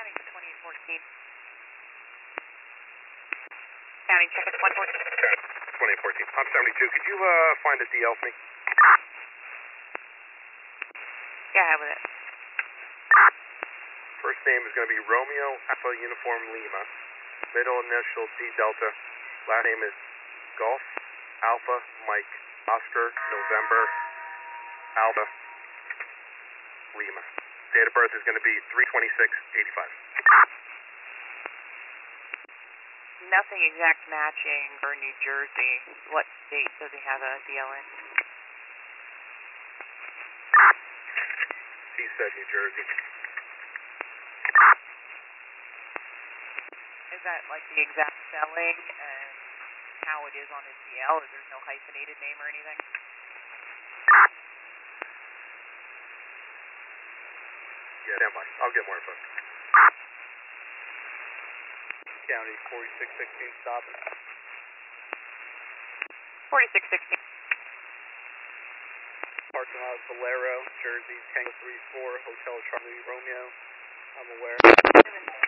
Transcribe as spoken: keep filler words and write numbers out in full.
County for twenty-eight fourteen. County, check it, one fourteen. twenty-eight fourteen. I'm seventy-two. Could you uh, find the D L for me? Yeah, I have with it. First name is going to be Romeo Alpha Uniform Lima. Middle initial D Delta. Last name is Golf Alpha Mike Oscar November Alpha Lima. Date of birth is going to be three twenty-six eighty-five. Nothing exact matching for New Jersey. What state does he have a D L in? He said New Jersey. Is that like the exact spelling and how it is on his D L? Or there's no hyphenated name or anything? Yeah, stand by. I'll get more info. County forty-six sixteen stopping. forty-six sixteen. Parking lot Valero, Jersey, Tango three four, Hotel Charlie Romeo. I'm aware.